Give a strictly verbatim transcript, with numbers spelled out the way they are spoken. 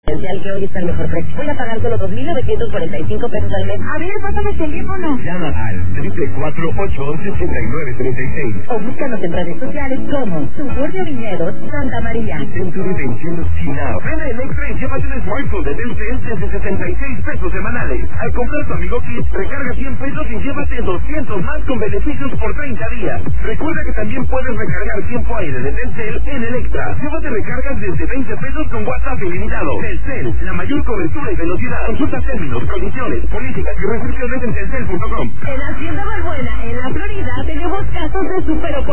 Esencial que hoy está el mejor precio. Voy a pagar solo dos mil novecientos cuarenta y cinco pesos al mes. A ver, pásame el teléfono. Llama al triple cuatro ocho ocho nueve tres seis. O búscanos en redes sociales como Suburbio Viñedos, Santa María. Century Veintiuno China. Ven a Electra y llévate un smartphone de Telcel desde sesenta y seis pesos semanales. Al comprar tu Amigo Kit, recarga cien pesos y llévate doscientos más con beneficios por treinta días. Recuerda que también puedes recargar tiempo aire de Telcel en Electra. Llévate recargas desde veinte pesos con WhatsApp ilimitado. Telcel, la mayor cobertura y velocidad. Consulta términos, condiciones, políticas y restricciones en telcel punto com. En Hacienda Balbuena, en la Florida, tenemos casos de super